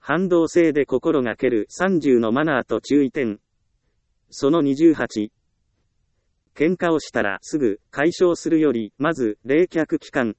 反動性で心がける30のマナーと注意点。その28。喧嘩をしたらすぐ解消するより、まず冷却期間。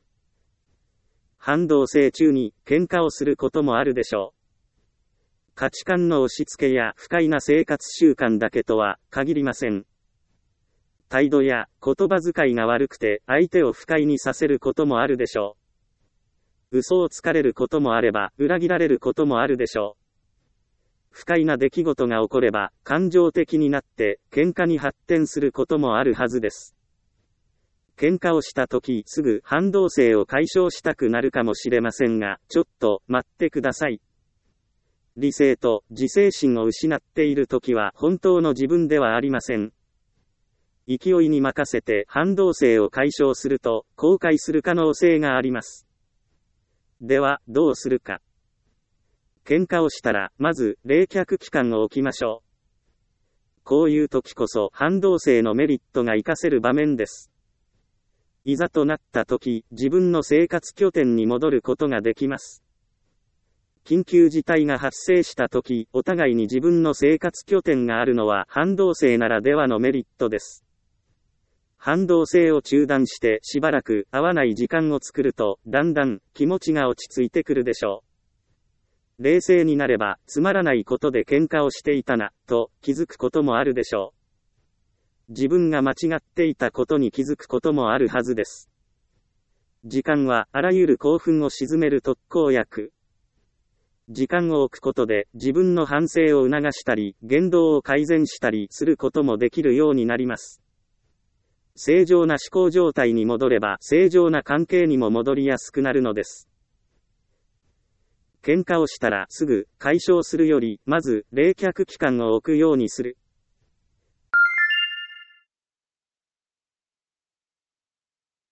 反動性中に喧嘩をすることもあるでしょう。価値観の押し付けや不快な生活習慣だけとは限りません。態度や言葉遣いが悪くて相手を不快にさせることもあるでしょう。嘘をつかれることもあれば裏切られることもあるでしょう。不快な出来事が起これば感情的になって喧嘩に発展することもあるはずです。喧嘩をしたときすぐ反動性を解消したくなるかもしれませんが、ちょっと待ってください。理性と自制心を失っているときは本当の自分ではありません。勢いに任せて反動性を解消すると後悔する可能性があります。では、どうするか。喧嘩をしたら、まず冷却期間を置きましょう。こういう時こそ反動性のメリットが活かせる場面です。いざとなった時、自分の生活拠点に戻ることができます。緊急事態が発生したとき、お互いに自分の生活拠点があるのは反動性ならではのメリットです。反動性を中断してしばらく会わない時間を作ると、だんだん気持ちが落ち着いてくるでしょう。冷静になれば、つまらないことで喧嘩をしていたな、と気づくこともあるでしょう。自分が間違っていたことに気づくこともあるはずです。時間はあらゆる興奮を鎮める特効薬。時間を置くことで自分の反省を促したり、言動を改善したりすることもできるようになります。正常な思考状態に戻れば正常な関係にも戻りやすくなるのです。喧嘩をしたらすぐ解消するより、まず冷却期間を置くようにする。